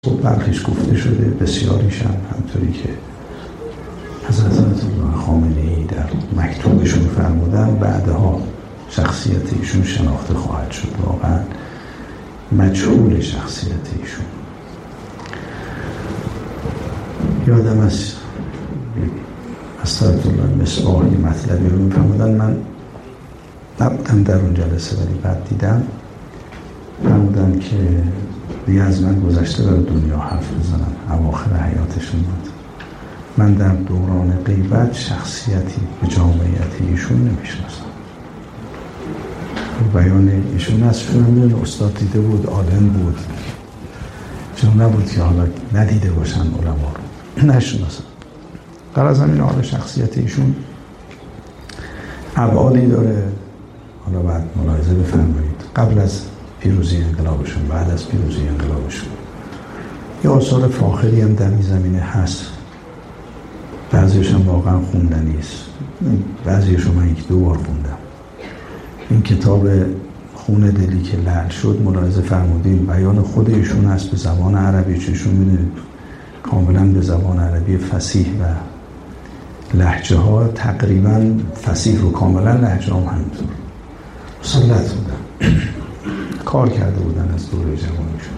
خب برخیش گفته شده، بسیاریش هم همطوری که حضرت الله خامنه‌ای در مکتوبشون فرمودن بعدها شخصیت ایشون شناخته خواهد شد. واقعا مجهول شخصیت ایشون. یادم از حضرت الله مصباحی مطلبی رو میفرمودن، من نبودم در اون جلسه ولی بعد دیدم، فرمودن که دیگه از من گذشته برای دنیا حرف بزنم، اواخر حیاتشون بود. من در دوران غیبت شخصیتی به جامعیت ایشون نمیشناسم. بیان ایشون از فیلم استاد دیده بود، عالم بود، چون نبود که حالا ندیده باشن علما رو نشناسن. قرار از همین حال شخصیت ایشون ابعادی داره. حالا بعد ملاحظه بفرمایید، قبل از پیروزی انقلابشون، بعد از پیروزی انقلابشون یه آثار فاخری هم در این زمینه هست. بعضیش هم واقعا خوندنی است، بعضیش رو من 1-2 بار خوندم. این کتاب خون دلی که لعل شد، ملاحظه فرمودین بیان خود ایشون هست به زبان عربی، چون میدونید کاملا به زبان عربی فصیح و لهجه ها تقریبا فصیح و کاملا لهجه هم همینطور مسلط بودن، کار کرده بودن از دوره جوانیشون.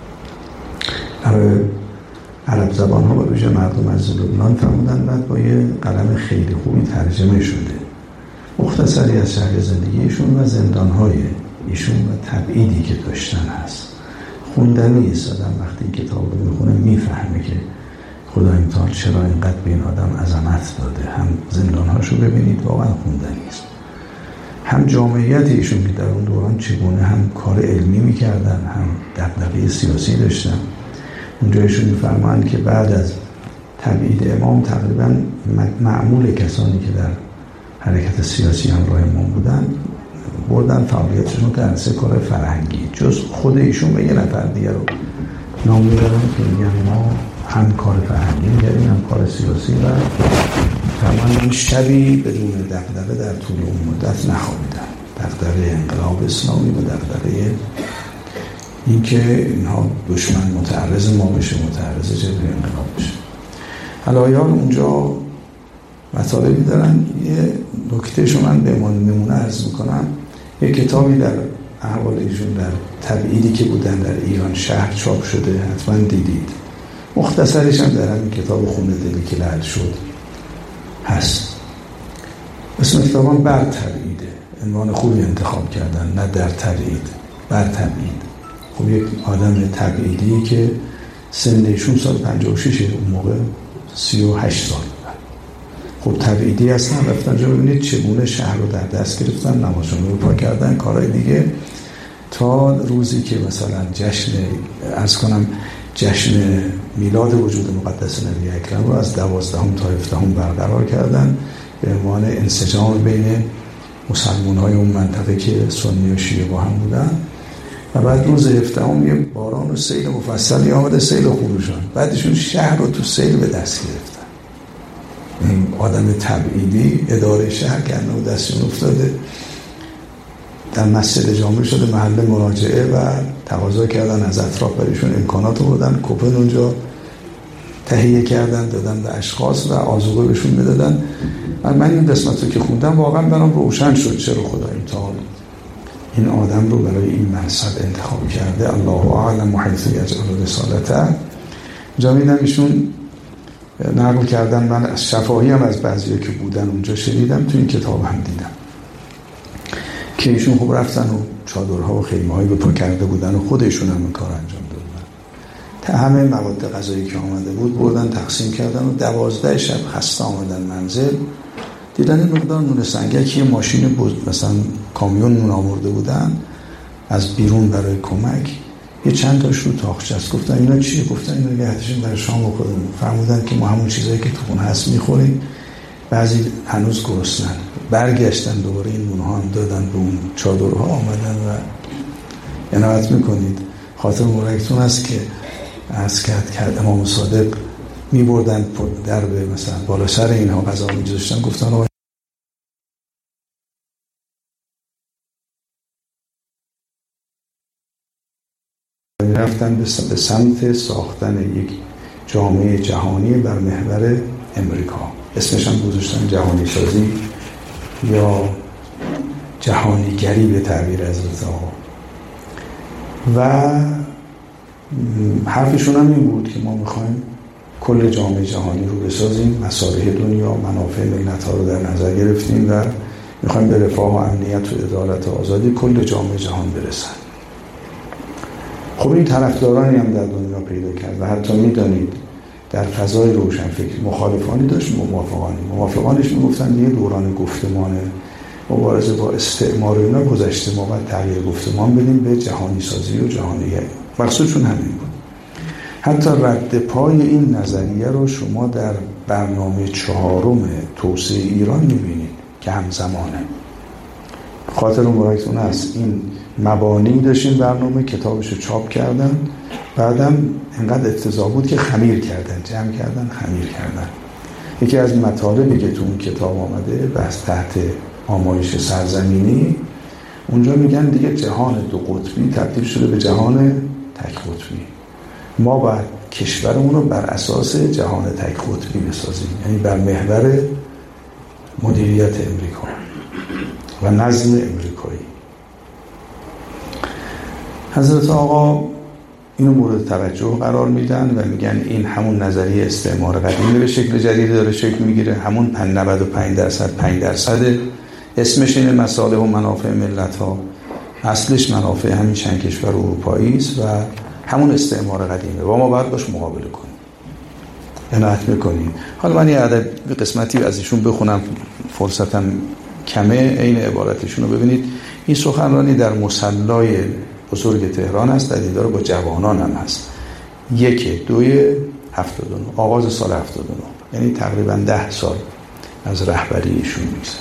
برای عرب زبان ها و ویژه مردم از لبنان فرمودن، بعد با یه قلم خیلی خوبی ترجمه شده. مختصری از شهر زندگیشون و زندانهای ایشون و تبعیدی که داشتن هست. خوندنی است، آدم وقتی کتاب رو میخونه میفهمه که خدای متعال چرا اینقدر به این آدم عظمت داده. هم زندانهاشو ببینید، واقعا خوندنی است. هم جامعیت ایشون که در اون دوران چگونه هم کار علمی میکردن، هم دغدغه سیاسی داشتن. اونجا ایشون میفرمایند که بعد از تبعید امام تقریبا معمول کسانی که در حرکت سیاسی همراه امام بودن بردن فعالیتشون در عرصه کار فرهنگی، جز خود ایشون و یه نفر دیگه رو نام میبرن که میگن ما هم کار فرهنگی می‌کردیم هم کار سیاسی و تماما شبی بدون دغدغه در طول اون مدت نخوابیدن. دغدغه انقلاب اسلامی و دغدغه این که اینها دشمن متعرض ما بشه، متعرض جبهه انقلاب بشه. علایان اونجا مطالبی دارن. یه نکتهشو من به عنوان نمونه عرض میکنم. یه کتابی در احوال ایشون در تبعیدی که بودن در ایران شهر چاپ شده، حتما دیدید. مختصرش هم در همین کتاب خون دلی که لعل شد هست. اسم کتابان بر تبعیده. عنوان خوبی انتخاب کردن، نه در تبعید، بر تبعید. خب یک آدم تبعیدی که سنشون سال 56 اون موقع 38 سال بودن. خب تبعیدی هستن، رفتن جا ببینید چگونه شهر رو در دست گرفتن، نمازشون رو پا کردن، کارهای دیگه، تا روزی که مثلا جشن میلاد وجود مقدس نبی اکرم رو از 12 تا 17 برقرار کردن به عنوان انسجام بین مسلمان‌های اون منطقه که سنی و شیعه با هم بودن. و بعد روز 17 یه باران و سیل مفصلی آمده، سیل خروشان، بعدشون شهر رو تو سیل به دست گرفتن. این آدم تبعیدی اداره شهر کردن و دستشون افتاده. در مسجد جامع شده محل مراجعه و تقاضا کردن از اطراف برایشون امکانات رو بودن. کوپن اونجا تهیه کردن، دادن به اشخاص و آذوقه بهشون میدادن. من این قسمت رو که خوندم واقعا برام روشن شد چرا خدای متعال این آدم رو برای این منصب انتخاب کرده. الله اعلم حیث یجعل رسالته. جامعیدم ایشون نقل کردن، من از شفاهی هم از بعضی‌ها که بودن اونجا شنیدم، تو این کتاب هم دیدم که ایشون خب رفتن و چادرها و خیمه‌هایی به پا کرده بودن و خودشون هم این کار انجام دادن. تا همه مواد غذایی که آمده بود بردن تقسیم کردن و 12 شب خسته آمدن منزل، دیدن این مقدار نون سنگک یه ماشین بود، مثلا کامیون نون آورده بودن از بیرون برای کمک، یه چند تاش رو تاقچه است. گفتن اینا چیه؟ گفتن اینا نگهداشتیم برای شام بخوریم. فرمودن که ما همون چیزایی که تو خونه هست میخوریم، بعضی هنوز گرسنن. برگشتن دوباره این نونها هم دادن به اون چادرها، آمدن و عنایت میکنید خاطر مبارکتون هست که عرض کرد امام صادق میبردن در به مثلا بالا سر اینها غذا می‌ذاشتن، گفتن آقا رفتن به سمت ساختن یک جامعه جهانی بر محور امریکا. اسمش هم گذاشتن جهانی سازی یا جهانیگری به تعبیر حضرت آقا. و حرفشون هم این بود که ما میخوایم کل جامعه جهانی رو بسازیم، مصالح دنیا، منافع ملت‌ها رو در نظر گرفتیم و میخوایم به رفاه و امنیت و عدالت و آزادی کل جامعه جهان برسن. خب این طرفدارانی هم در دنیا پیدا کرد و حتی میدانید در فضای روشنفکری مخالفانی داشت، موافقانش میگفتن دیگه دوران گفتمان مبارزه با استعمار اینا گذشته، ما باید تغییر گفتمان بدیم به جهانی سازی و جهانیگری. مقصودشون همین بود. حتی رد پای این نظریه رو شما در برنامه 4 توسعه ایران میبینید که همزمانه. خاطر مراکتون هست این مبانی داشتین برنامه، کتابش رو چاپ کردن، بعدم اینقدر افتضاح بود که خمیر کردن، جمع کردن، خمیر کردن. یکی از مطالبی که تو اون کتاب آمده بحث تحت آمایش سرزمینی، اونجا میگن دیگه جهان 2 قطبی تبدیل شده به جهان تک قطبی. ما باید کشورمون رو بر اساس جهان تک قطبی بسازیم، یعنی بر محور مدیریت امریکا و نظم امریکایی. حضرت آقا اینو مورد توجه قرار میدن و میگن این همون نظریه استعمار قدیمی به شکل جدید داره شکل میگیره، همون 95% اسمش اینه مصالح و منافع ملت ها، اصلش منافع همین چند کشور اروپایی است و همون استعمار قدیمه و ما باید باش مقابله کنیم، عنایت میکنیم. حالا من یه قسمتی از ایشون بخونم، فرصتم کمه، این عبارتشون رو ببینید. این سخنرانی در مصلای بزرگ تهران است، در دیدار با جوانان هم هست. 1/2/79 آغاز سال 79، یعنی تقریبا 10 سال از رهبری ایشون میگذره.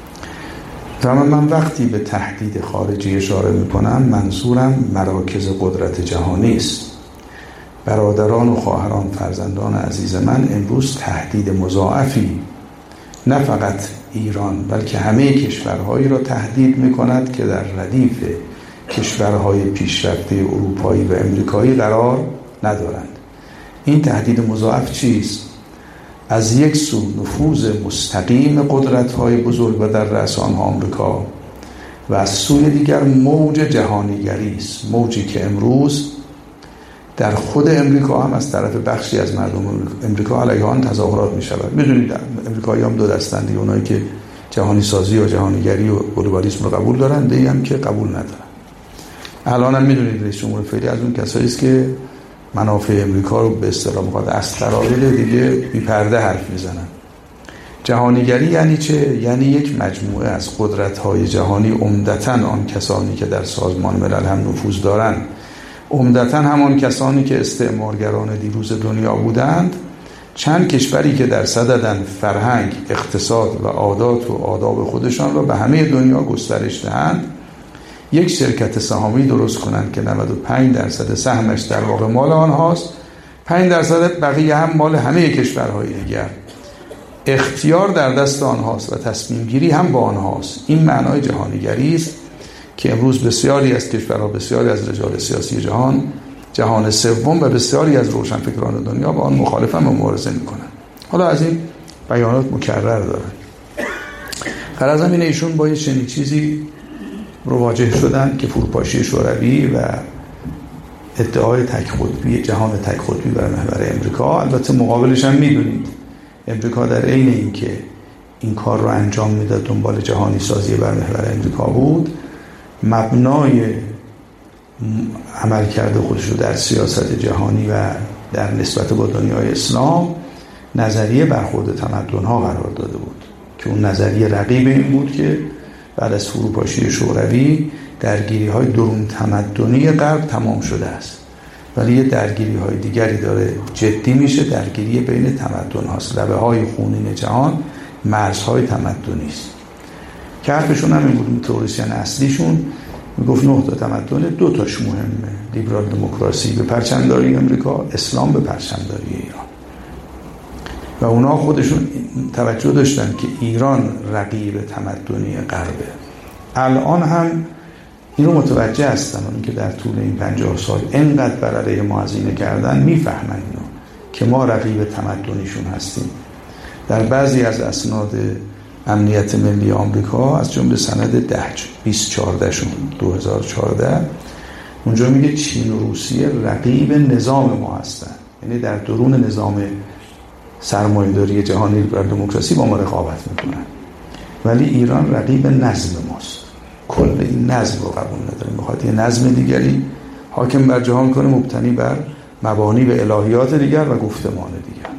و من وقتی به تهدید خارجی اشاره میکنم منظورم مراکز قدرت جهانی است. برادران و خواهران فرزندان عزیز من امروز تهدید مضاعفی نه فقط ایران بلکه همه کشورهایی را تهدید میکند که در ردیف کشورهای پیشرفته اروپایی و امریکایی قرار ندارند. این تهدید مضاعف چیست؟ از یک سو نفوذ مستقیم قدرت‌های بزرگ و در رأس آنها آمریکا و از سوی دیگر موج جهانیگری است، موجی که امروز در خود امریکا هم از طرف بخشی از مردم امریکا علیه آن تظاهرات می‌شود. می‌دونید امریکایی هم 2 دستند، اونایی که جهانی سازی و جهانیگری و گلوبالیسم رو قبول دارن، دیگه هم که قبول ندارن. الان هم می‌دونید رئیس جمهور فعلی از اون کسایی است که منافع امریکا رو به اصطلاح می‌خواد از قرائل دیگه بی پرده حرف میزنن. جهانیگری یعنی چه؟ یعنی یک مجموعه از قدرت‌های جهانی، عمدتاً آن کسانی که در سازمان ملل هم نفوذ دارند، عمدتاً همان کسانی که استعمارگران دیروز دنیا بودند، چند کشوری که در صددن فرهنگ، اقتصاد و عادات و آداب خودشان را به همه دنیا گسترش دهند، یک شرکت سهامی درست کنند که 95% سهمش در واقع مال آنهاست، 5% بقیه هم مال همه کشورهای دیگر. اختیار در دست آنهاست و تصمیم گیری هم با آنهاست. این معنای جهانیگری است که امروز بسیاری از کشورها، بسیاری از رجال سیاسی جهان سوم و بسیاری از روشنفکران دنیا با آن مخالفن و مبارزه میکنن. حالا از این بیانات مکرر دارن. غرضم اینه ایشون با یه چنین چیزی مواجه شدن که فروپاشی شوروی و ادعای تک قطبی، جهان تک قطبی بر محور امریکا. البته مقابلش هم میدونید امریکا در عین اینکه این کار رو انجام میداد، دنبال جهانی سازی بر محور امریکا بود، مبنای عملکرد خودش رو در سیاست جهانی و در نسبت با دنیای اسلام نظریه برخورد تمدن‌ها قرار داده بود که اون نظریه رقیب این بود که بعد از فروپاشی شوروی درگیری‌های درون تمدنی غرب تمام شده است، ولی یه درگیری‌های دیگری داره جدی میشه، درگیری بین تمدن‌هاست. لبه‌های خونین جهان مرزهای تمدنی است که حرفشون هم این بود. تئوریسین اصلیشون میگفت 9 تا تمدن، 2 تاش مهمه: لیبرال دموکراسی به پرچمداری امریکا، اسلام به پرچمداری ایران. و اونا خودشون توجه داشتن که ایران رقیب تمدنی غربه. الان هم اینو متوجه هستن اون که در طول این 50 سال اینقدر بر علیه ما هزینه کردن، میفهمن اینو که ما رقیب تمدنیشون هستیم. در بعضی از اسناد امنیت ملی آمریکا از جمله سند 2014 2014 اونجا میگه چین و روسیه رقیب نظام ما هستن، یعنی در درون نظام سرمایه‌داری جهانی بر دموکراسی با ما رقابت میکنن، ولی ایران رقیب نظم ماست. کل این نظم رو قبول نداریم، میخواد یه نظم دیگری حاکم بر جهان کنه مبتنی بر مبانی و الهیات دیگر و گفتمان دیگر.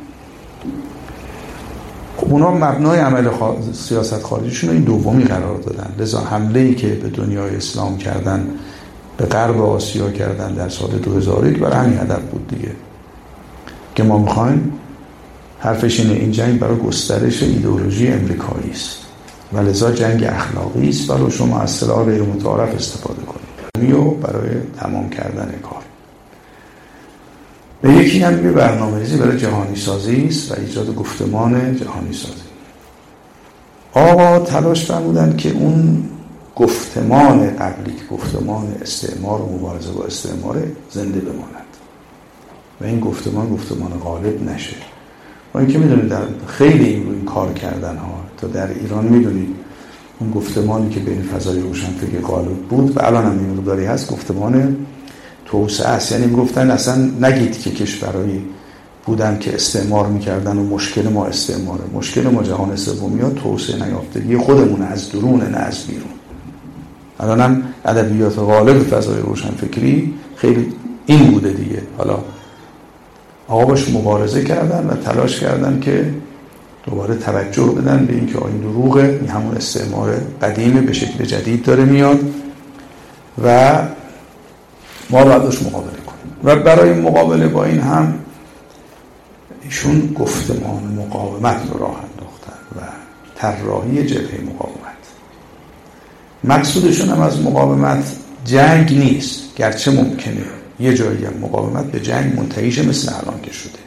خب اونا مبنای عمل سیاست خارجیشون رو این دومی قرار دادن، لذا حمله‌ای که به دنیای اسلام کردن، به غرب آسیا کردن در سال 2001 برای همین هدف بود دیگه، که ما میخوایم حرفش اینه این جنگ برای گسترش ایدئولوژی امریکایی است و لذا جنگ اخلاقی است، برای شما از سلاح غیر متعارف استفاده کنید و برای تمام کردن کار. به یکی هم به برنامه‌ریزی برای جهانی سازی است و ایجاد گفتمان جهانی سازی. آقا تلاش فرمودن که اون گفتمان قبلی که گفتمان استعمار و مبارزه با استعمار زنده بماند و این گفتمان غالب نشه. ما این که میدونید در خیلی این کار کردن ها، تا در ایران میدونید اون گفتمانی که بین فضای روشنفکر غالب بود و الان هم این مقداری هست، گفتمان توسعه است. یعنی میگفتن اصلا نگید که کشورهایی بودن که استعمار میکردن و مشکل ما استعماره، مشکل ما جهان سومیه توسعه نیافتگی خودمون از درون نه از بیرون. الان هم ادبیات غالب فضای روشنفکری خیلی این بوده دیگه. حالا آقا باش مبارزه کردن و تلاش کردن که دوباره توجه بدن به اینکه این دروغه، این همون استعمار قدیمه به شکل جدید داره میاد و ما باید داشت مقابله کنیم. و برای مقابله با این هم ایشون گفتمان مقاومت رو راه انداختن و طراحی جبهه مقاومت. مقصودشون هم از مقاومت جنگ نیست، گرچه ممکنه یه جایی هم مقاومت به جنگ منتهیشه مثل الان که شده.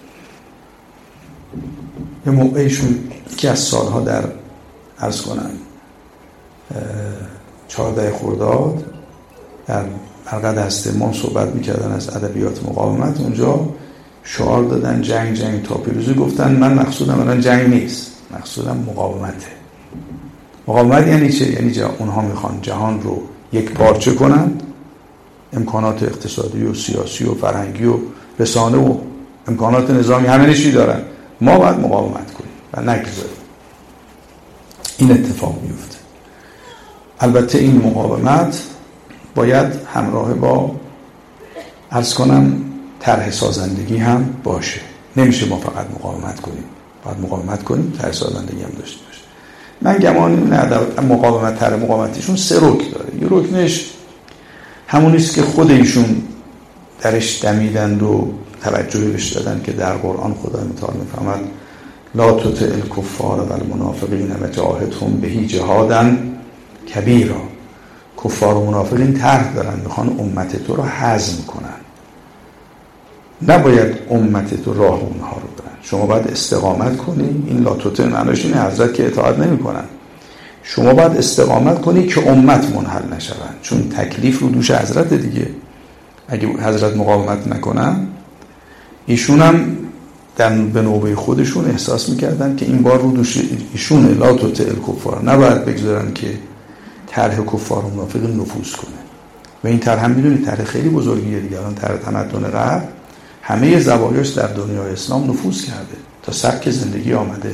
یه موقعیشون که از سالها در عرض کنم 14 خرداد در مرقد هستمان صحبت میکردن از ادبیات مقاومت، اونجا شعار دادن جنگ تا پیروزی. گفتن من مقصودم الان جنگ نیست، مقصودم مقاومته. مقاومت یعنی چه؟ یعنی اونها میخوان جهان رو یک پارچه کنند، امکانات اقتصادی و سیاسی و فرهنگی و رسانه و امکانات نظامی همه چی دارن، ما باید مقاومت کنیم و نگذاریم این اتفاق میفته. البته این مقاومت باید همراه با عرض کنم طرح سازندگی هم باشه. نمیشه ما فقط مقاومت کنیم، باید مقاومت کنیم، طرح سازندگی هم داشته باشه. من گمان ندارم مقاومت طرح مقاومتیشون 3 رکن داره. یه رکنش همونیست که خود ایشون درش دمیدند و توجه بهش دادن که در قرآن خدای متعال میفرماد لا تطع الکفار و المنافقین و جاهدهم به جهادا کبیرا. کفار و منافقین طرح دارن، میخوان امت تو رو هضم کنن، نباید امت تو راه اونها رو برن. شما باید استقامت کنی. این لا تطع معناش اینه حضرت که اطاعت نمی کنن، شما باید استقامت کنی که امت منحل نشون، چون تکلیف رو دوش حضرت دیگه. اگه حضرت مقاومت نکنن، ایشون هم به نوبه خودشون احساس میکردن که این بار رو دوش ایشونه. لا تطع الکفار، نباید بگذارن که طرح کفار و منافقین نفوذ کنه. و این طرح هم میدونید طرح خیلی بزرگیه دیگه. الان طرح تمدن غرب همه زوایاش در دنیای اسلام نفوذ کرده، تا سبک زندگی آمده،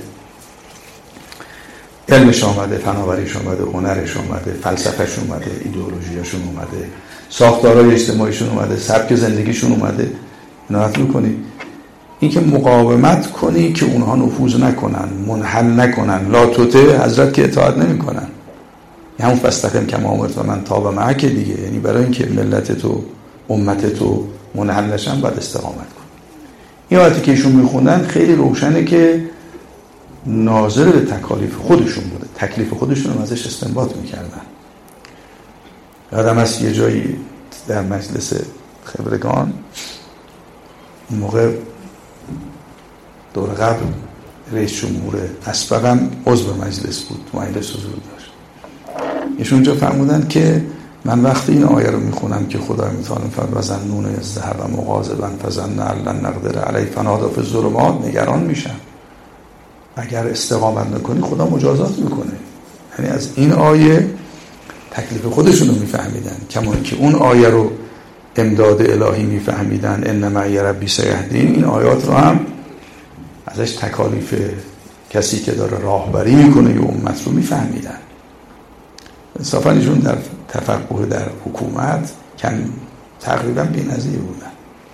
علمش آمده، فناوریش آمده، هنرش آمده، فلسفهش اومده، ایدئولوژیاشون اومده، ساختارهای اجتماعیشون اومده، سبک زندگیشون اومده. عنایت میکنی این که مقاومت کنی که اونها نفوذ نکنن، منحل نکنن. لا تطع حضرت که اطاعت نمیکنن، همون فاستقم کما امرت و من تاب معک دیگه. یعنی برای اینکه ملت تو امت تو منحل نشن باید استقامت کن. این آیاتی که ایشون میخوندن خیلی روشنه که ناظر به تکالیف خودشون بوده، تکلیف خودشون رو ازش استنباط میکردن. یادم هست یه جایی در مجلس خبرگان اون موقع دور قبل رئیس جمهور اسبق هم عضو مجلس بود، مجلس حضور داشت. ایشون اونجا فرمودن که من وقتی این آیه رو میخونم که خدای متعال فرمود و ظنون اذ ذهب مغاضبا فظن ان لن نقدر علیه فنادی فی الظلمات، نگران میشم اگر استقامت نکنی خدا مجازات میکنه. یعنی از این آیه تکلیف خودشون رو میفهمیدن، کما که اون آیه رو امداد الهی میفهمیدن، ان معی ربی سیهدین. این آیات رو هم ازش تکالیف کسی که داره راهبری میکنه یه امت رو میفهمیدن. انصافا ایشون در تفقه در حکومت تقریبا بی‌نظیر بودن.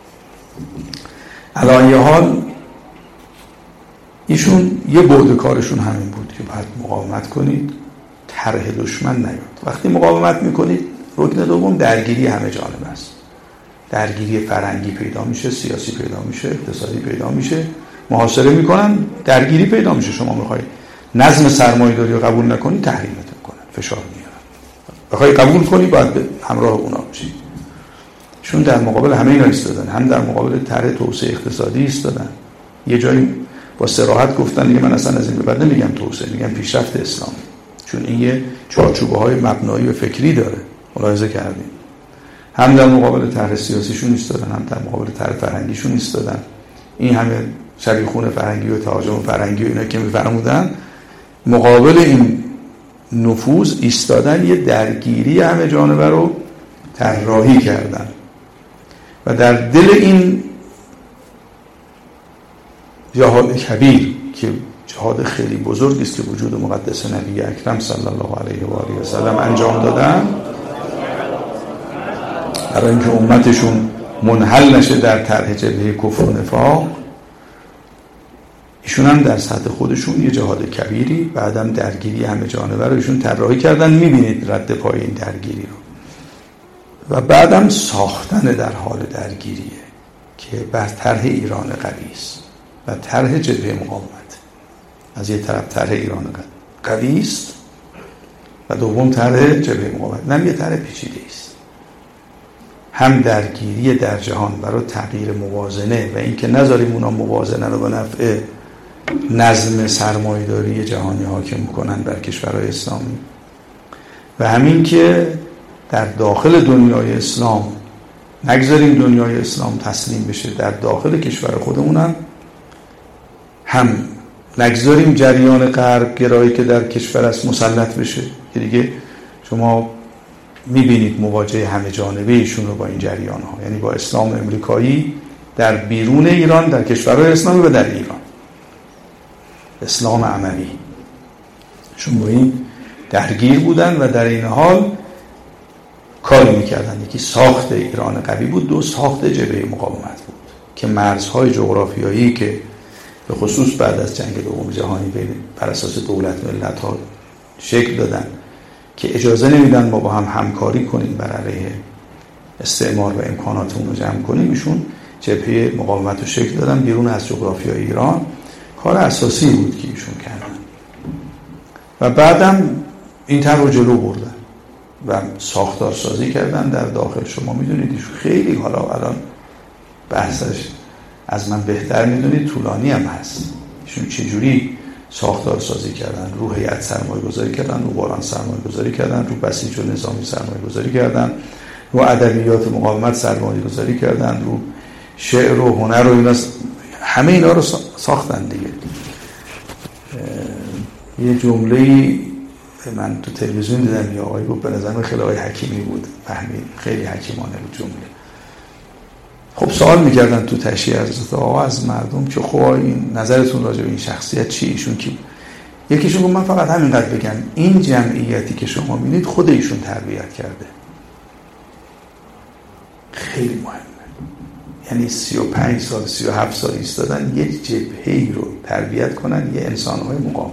علی حال ایشون یه بعد کارشون همین بود که باید مقاومت کنید، طرح دشمن نیاد. وقتی مقاومت میکنید، رکن دوم درگیری همه جانبه است. درگیری فرهنگی پیدا میشه، سیاسی پیدا میشه، اقتصادی پیدا میشه، محاصره میکنن، درگیری پیدا میشه. شما میخواید نظم سرمایه‌داری رو قبول نکنی، تحریمت میکنن، فشار میارن. بخوای قبول کنی، باید به همراه اونا باشی. چون در مقابل همه اینا ایستادن، هم در مقابل طرح توسعه اقتصادی ایستادن. یه جایی با صراحت گفتن دیگه من اصلا از این به بعد نمیگم توسعه، میگم پیشرفت اسلام، چون این یه چارچوب‌های مبنایی و فکری داره. ملاحظه کردیم هم در مقابل طرح سیاسیشون ایستادن، هم در مقابل طرح فرهنگیشون ایستادن. این همه شبیخون فرهنگی و تهاجم فرهنگی و اینا که میفرمودن، مقابل این نفوذ ایستادن، یه درگیری همه جانبه رو طراحی کردن. و در دل این جهاد کبیر که جهاد خیلی بزرگی است که وجود مقدس نبی اکرم صلی الله علیه و آله و سلم انجام دادن، برای اینکه امتشون منحل نشه در طرح جبهه کفر و نفاق، ایشون هم در سطح خودشون یه جهاد کبیری، بعدم درگیری همه جانبه رو ایشون طراحی کردن. میبینید رد پای این درگیری رو. و بعدم ساختن در حال درگیریه که بر طرح ایران قوی است و طرح جبهه مقاومت. از یه طرف طرح ایران قوی است و دوم طرح جبهه مقاومت. نه یه طرح پیچیده است، هم درگیری در جهان برای تغییر موازنه و اینکه نذاریم اونا موازنه رو به نفع نظم سرمایه‌داری جهانی حاکم کنن بر کشورهای اسلامی، و همین که در داخل دنیای اسلام نگذاریم دنیای اسلام تسلیم بشه، در داخل کشور خودمونم هم نگذاریم جریان غرب گرایی که در کشور است مسلط بشه. که دیگه شما میبینید مواجهه همه جانبه ایشون رو با این جریان ها، یعنی با اسلام امریکایی در بیرون ایران، در کشورهای اسلامی و در ایران، اسلام عملی، شما با این درگیر بودن و در این حال کاری میکردن. یکی ساخت ایران قوی بود، دو ساخت جبهه مقاومت بود که مرزهای جغرافیایی که به خصوص بعد از جنگ دوم جهانی بر اساس دولت ملت ها شکل دادن که اجازه نمیدن ما با هم همکاری کنیم بر علیه استعمار و امکانات اون رو جمع کنیم، ایشون جبهه مقاومت رو شکل دادن بیرون از جغرافیای ایران. کار اساسی بود که ایشون کردن و بعدم این طرح رو جلو بردن و ساختار سازی کردن در داخل. شما میدونید ایشون خیلی، حالا الان بحثش از من بهتر میدونید، طولانی هم هست، ایشون چجوری ساختار سازی کردن، رو هیئت سرمایه گذاری کردن، رو باران سرمایه گذاری کردن، رو بسیج و نظامی سرمایه گذاری کردن، رو ادبیات مقاومت سرمایه گذاری کردن، رو شعر و هنر و اینا، همه اینا رو ساختن دیگه. یه جمله‌ای من تو تلویزیون دیدم، یه آقایی گفت به نظر خیلی آقای حکیمی بود، فهمید خیلی حکیمانه بود جمله. خب سوال میکردن تو تشییع حضرت آقا از مردم که خب این نظرتون راجع به این شخصیت چی؟ ایشون کی؟ یکیشون گفت من فقط همینقدر بگم، این جمعیتی که شما میبینید خود ایشون تربیت کرده. خیلی مهمه. یعنی 35 سال 37 سال ایستادن یک جبهه‌ای رو تربیت کنن، یه انسان‌های مقاوم.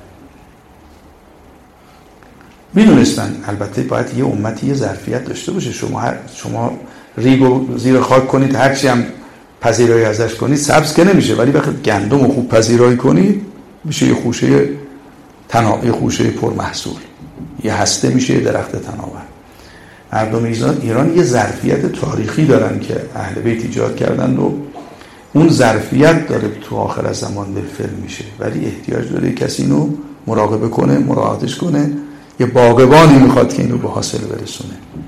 میدونستن البته باید یه امتی یه ظرفیت داشته باشه. شما ریگو زیر خاک کنید، هرچی هم پذیرایی ازش کنید سبز که نمیشه، ولی وقتی گندم رو خوب پذیرایی کنید میشه یه خوشه یه خوشه پرمحصول، یه هسته میشه یه درخت تناور. مردم ایران یه ظرفیت تاریخی دارن که اهل بیت ایجاد کردن و اون ظرفیت داره تو آخر زمان بالفعل میشه، ولی احتیاج داره کسی اینو مراقبه کنه، مراعاتش کنه. یه باغبانی میخواد که اینو به حاصل برسونه.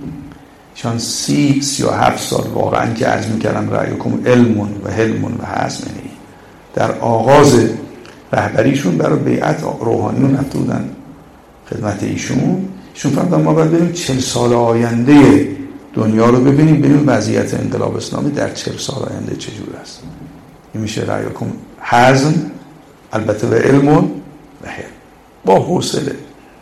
چون 37 سال واقعا که عرض میکردم رأیکم علم و حلم و حزم، در آغاز رهبریشون برای بیعت روحانیون رفته بودن خدمت ایشون فهمیدن ما باید بریم 40 سال آینده دنیا رو ببینیم وضعیت انقلاب اسلامی در 40 سال آینده چجور است. این میشه رأیکم حزم، البته به علم و حلم، با حوصله.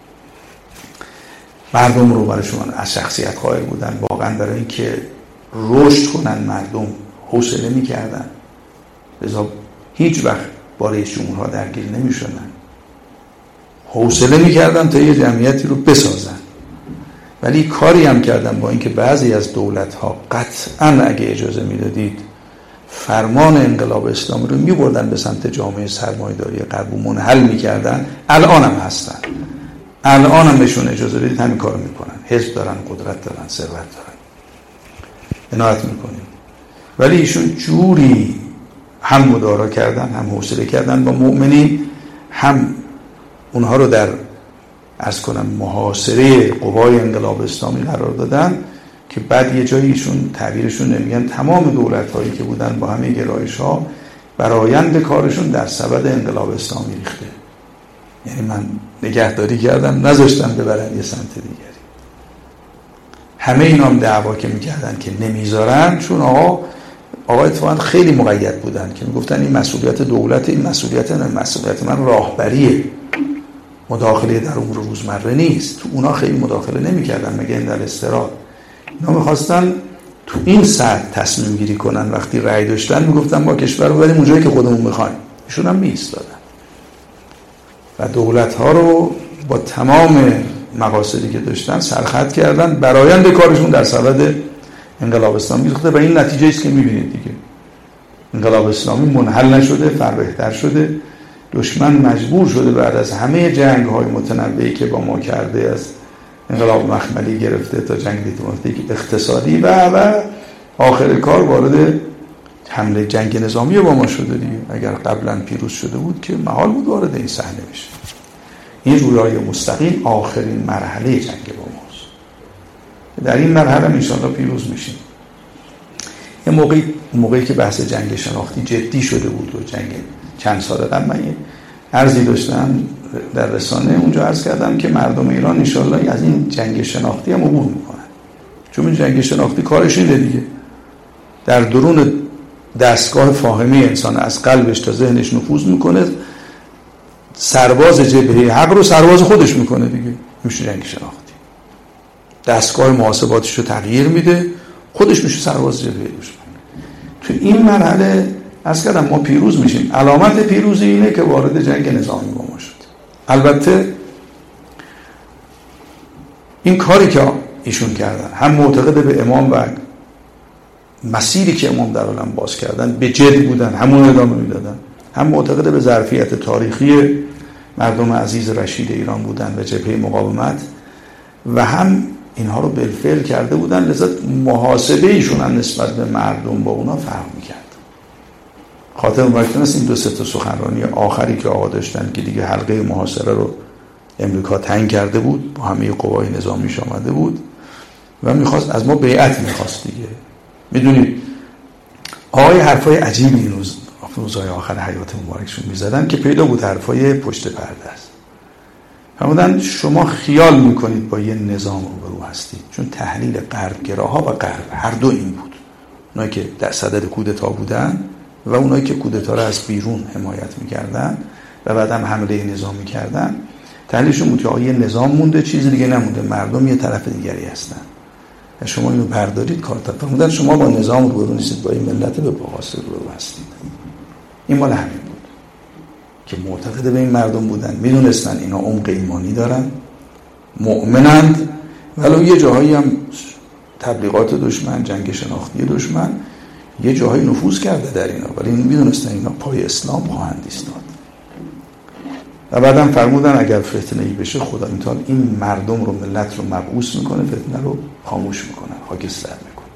مردم رو برای شما از شخصیت قائل بودن، واقعا برای اینکه رشد کنن مردم حوصله میکردن، لذا هیچ وقت با رئیس جمهورها درگیر نمیشدن، حوصله میکردن تا یه جمعیتی رو بسازن. ولی کاری هم کردن با اینکه بعضی از دولت‌ها قطعاً اگه اجازه میدادید فرمان انقلاب اسلامی رو میبردن به سمت جامعه سرمایه‌داری غرب و منحل میکردن. الان هم هستن، الان هم بهشون اجازه بدید همین کارو میکنن، حزب دارن، قدرت دارن، ثروت دارن، عنایت میکنیم. ولی ایشون جوری هم مدارا کردن، هم حوصله کردن با مؤمنین، هم اونها رو در عرض کنم محاصره قوای انقلاب اسلامی قرار دادن که بعد یه جایی ایشون تعبیرشون نمیگن تمام دولت‌هایی که بودن با همه گرایش‌ها برآیند کارشون در سبد انقلاب اسلامی ریخته. یعنی من نگهداری کردم، نذاشتم ببرن یه سمت دیگری. همه اینا هم دعوا که میکردن که نمیذارن، چون آقا اتفاقا خیلی مقید بودن که میگفتن این مسئولیت دولت، این مسئولیت من راهبریه، مداخله در امور روزمره نیست. تو اونا خیلی مداخله نمیکردن، مگه در استراد اونا میخواستن تو این سطح تصمیم گیری کنن. وقتی رأی داشتن میگفتن ما کشور رو بریم اونجایی که خودمون میخوایم، ایشون هم میایستادن و دولت ها رو با تمام مقاصدی که داشتن سرخط کردن. برآیند کارشون در سبد انقلاب اسلامی ریخته و این نتیجه است که میبینید دیگه. انقلاب اسلامی منحل نشده، فربهتر شده. دشمن مجبور شده بعد از همه جنگ های متنوعی که با ما کرده، از انقلاب مخملی گرفته تا جنگ دیپلماتیک، اقتصادی و آخر کار وارد حمله جنگ نظامی با ما شده دیگه. اگر قبلا پیروز شده بود که محال بود وارد این صحنه بشه. این رویای مستقیم آخرین مرحله جنگ با ماست. در این مرحله ان شاءالله پیروز میشیم. یه موقعی که بحث جنگ شناختی جدی شده بود و جنگ چند سال قبل، من یه عرضی داشتم در رسانه، اونجا عرض کردم که مردم ایران ان شاءالله از این جنگ شناختی هم عبور میکنن، چون این جنگ شناختی کارش اینه دیگه، در درون دستگاه فاهمی انسان از قلبش تا ذهنش نفوذ میکنه، سرباز جبهه حق رو سرباز خودش میکنه دیگه. میشه جنگ شناختی، دستگاه محاسباتش رو تغییر میده، خودش میشه سرباز جبهه دشمن. تو این مرحله عرض کردم ما پیروز میشیم. علامت پیروزی اینه که وارد جنگ نظامی با ما شد. البته این کاری که ایشون کردن، هم معتقد به امام و مسیری که امام در عالم باز کردن به جد بودن، همون ادامه میدادن، هم معتقد به ظرفیت تاریخی مردم عزیز رشید ایران بودن و جبهه مقاومت، و هم اینها رو بالفعل کرده بودن. لذا محاسبه ایشون هم نسبت به مردم با اونا فرق میکرد. خاطر مبارکتون است این 2-3 تا سخنرانی آخری که آقا داشتن که دیگه حلقه محاصره رو امریکا تنگ کرده بود، با همه قوای نظامیش آمده بود و میخواست از ما بیعت میخواست دیگه. میدونید آقای حرفای عجیبی این روزهای آخر حیات مبارکشون میزدن که پیدا بود حرفای پشت پرده است. فرمودن شما خیال میکنید با یه نظام روبرو هستید، چون تحلیل غربگراها و غرب هر دو این بود، اونایی که در صدد کودتا بودن و اونایی که کودتا رو از بیرون حمایت میکردن و بعد هم حمله نظامی کردن. تحلیلشون بود که یه نظام مونده، چیزی دیگه نمونده، مردم یه طرف دیگری هستن و شما اینو بردارید کار تا. فرمودن شما با نظام روبرو نیستید، با این ملت به پاهاست روبرو هستید. این مال همین بود که معتقد به این مردم بودن، میدونستن اینا عمق ایمانی دارن، مؤمنند، ولی یه جاهایی هم تبلیغات دشمن، جنگ شناختی دشمن یه جاهایی نفوذ کرده در اینا، ولی میدونستن اینا پای اسلام خواهند ایستاد. و بعدم فرمودن اگر فتنه‌ای بشه خدا تعالی این مردم رو، ملت رو مبعوث میکنه، فتنه رو خاموش میکنه، خاکستر میکنه.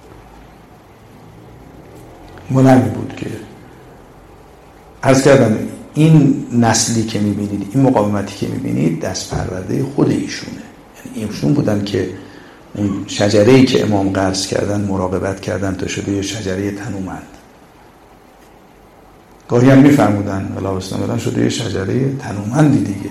مهم بود که عرض کردم این نسلی که میبینید، این مقاومتی که میبینید دست پرورده خود ایشونه. یعنی ایشون بودن که اون شجره‌ای که امام غرس کردن مراقبت کردن تا شده یه شجره تنومند. گاهی هم میفرمودن ولی اسلام شده یه شجره تنومندی دیگه.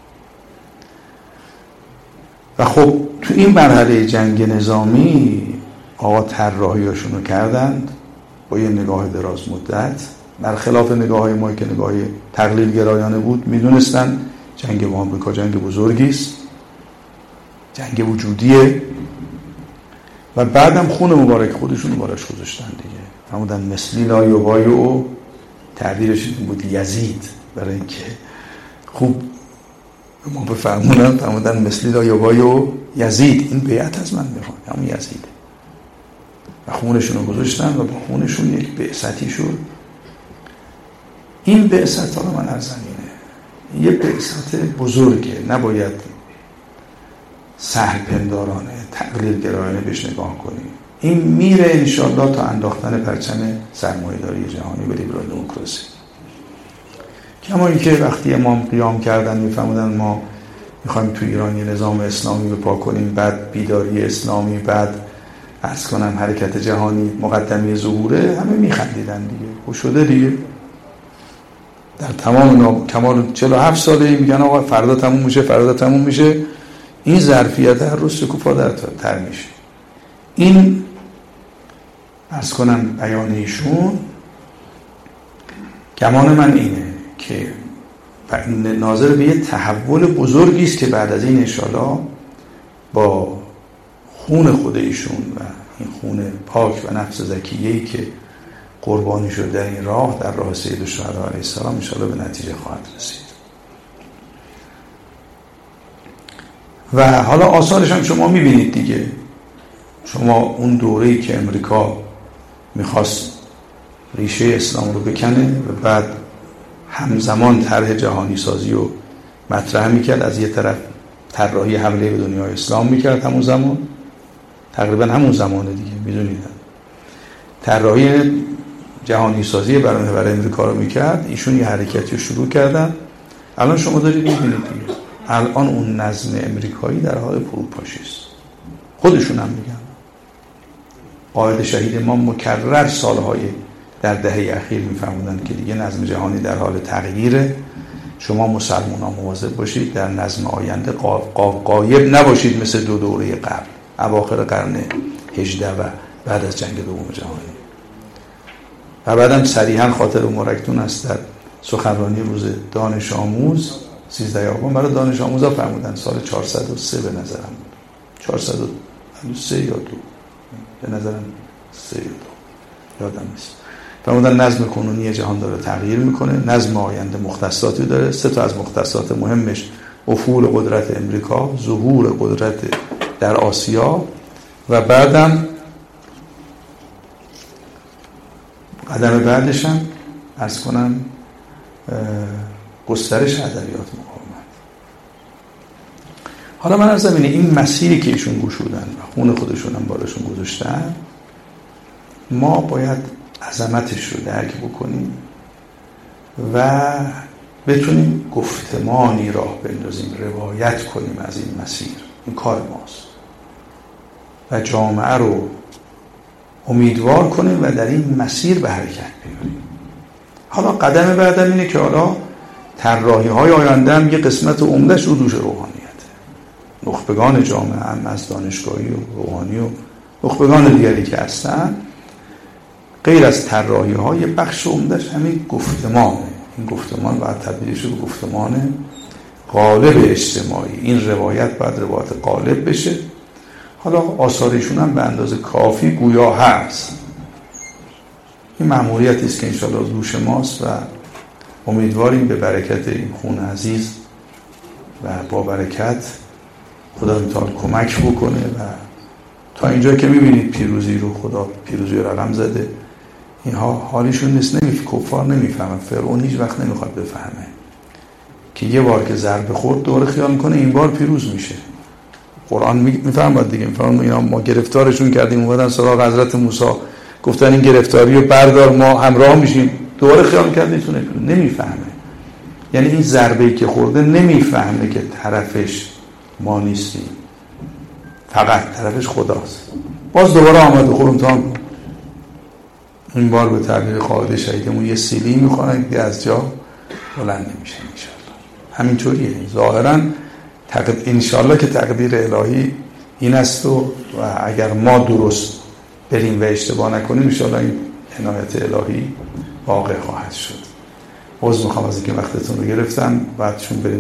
و خب تو این مرحله جنگ نظامی آقا طراحیاشون رو کردند با یه نگاه دراز مدت، برخلاف نگاه‌های ما که نگاه تقلیل گرایانه بود. میدونستن جنگ با آمریکا جنگ بزرگی است، جنگ وجودیه، و بعدم خون مبارک خودشون براش گذاشتن دیگه. فرمودن مثلی لا یبایع، تعبیرش این بود یزید، برای اینکه خوب ما بفهمونن فرمودن مثلی لا یبایع یزید، این بیعت از من میخواد، همون یزیده. و خونشون رو گذاشتن و با خونشون یک بعثتی شد. این بعثت ها رو من از زمینه یه بعثت بزرگه، نباید سهل پندارانه تقلیل گرایانه بهش نگاه کنیم. این میره انشالله تا انداختن پرچم سرمایه‌داری جهانی به لیبرال دموکراسی. کما اینکه وقتی امام قیام کردن میفهمودن ما میخوایم تو ایران یه نظام اسلامی رو پا کنیم، بعد بیداری اسلامی، بعد عرض کنم حرکت جهانی مقدمه ظهوره، همه میخندیدن دیگه. خوش شده دیگه. در تمام کمال 47 ساله میگن آقا فردا تموم میشه، فردا تموم میشه. این ظرفیت هر روز شکوفا در تر میشه. این عرض کنم بیان ایشون، گمان من اینه که ناظر به یه تحول بزرگی است که بعد از این انشالله با خون خود ایشون و این خون پاک و نفس زکیه‌ای که قربانی شده در این راه، در راه سید الشهدا علیه السلام، انشالله به نتیجه خواهد رسید. و حالا آثارش هم شما میبینید دیگه. شما اون دوره‌ای که امریکا میخواست ریشه اسلام رو بکنه و بعد همزمان طرح جهانی سازی رو مطرح میکرد، از یه طرف طراحی حمله به دنیای اسلام میکرد، همون زمان تقریبا همون زمانه دیگه میدونید طراحی جهانی سازی برای امریکا رو میکرد. ایشون یه حرکتی رو شروع کردن. الان شما دارید میبینید دیگه، الان اون نظم امریکایی در حال فروپاشی است. خودشون هم میگن. قائد شهید ما مکرر سالهای در دهه اخیر میفهموندن که دیگه نظم جهانی در حال تغییره. شما مسلمان ها مواظب باشید در نظم آینده غایب نباشید مثل دو دوره قبل، اواخر قرن 18 و بعد از جنگ دوم جهانی. و بعدم صریحا خاطر مورکتون است در سخنرانی روز دانش آموز 13 آبان برای دانش آموزا فرمودن، سال 403 به نظرم بود، 403 یا 2 به نظرم 3 یا 2 یادم نیست. فرمودن نظم کنونی جهان داره تغییر میکنه، نظم آینده مختصاتی داره. 3 تا از مختصات مهمش افول قدرت امریکا، ظهور قدرت در آسیا و بعدم قدم بعدش هم عرض کنم گسترش ادبیات مقاومت. حالا من عرضم اینه این مسیری که ایشون گشودن و خون خودشون هم بالاشون گذاشتن، ما باید عظمتش رو درک بکنیم و بتونیم گفتمانی راه بندازیم، روایت کنیم از این مسیر. این کار ماست و جامعه رو امیدوار کنیم و در این مسیر به حرکت بیاریم. حالا قدم بعدم اینه که حالا طراحی های آینده هم یه قسمت عمده‌اش رو دوش روحانیته. نخبگان جامعه هم از دانشگاهی و روحانی و نخبگان دیگری که هستن، غیر از طراحی های بخش عمده‌اش همین گفتمانه. این گفتمان باید تبدیل شه به گفتمان غالب اجتماعی. این روایت باید روایت غالب بشه. حالا آثارشون هم به اندازه کافی گویا هست. این مأموریتی است که انشاءالله دوش ماست و امیدواریم به برکت این خون عزیز و با برکت خدا تعالی کمک بکنه و تا اینجا که میبینید پیروزی رو خدا پیروزی رو رقم زده. اینها حالیشون نیست، کفار نمیفهمن. فرعون هیچ وقت نمیخواد بفهمه که یه بار که ضربه خورد دوره خیال میکنه این بار پیروز میشه. قرآن میفهمه دیگه. میفهمن اینا ما گرفتارشون کردیم، اومدن سراغ حضرت موسی گفتن این گرفتاری رو بردار ما همراه میشیم، دوره خیال کرده ایشون نمیفهمه. یعنی این ضربه‌ای که خورده نمیفهمه که طرفش ما نیستیم. فقط طرفش خداست. باز دوباره آمد و امتحان کن. این بار به تعبیر قائد شهیدمون یه سیلی میخوانه که از جا بلند نمیشه انشالله. همینطوریه ظاهرا انشالله که تقدیر الهی این است و اگر ما درست بریم و اشتباه نکنیم انشالله این عنایت الهی واقع خواهد شد. عذر میخوام از اینکه وقتتون رو گرفتم. بعد چون بریم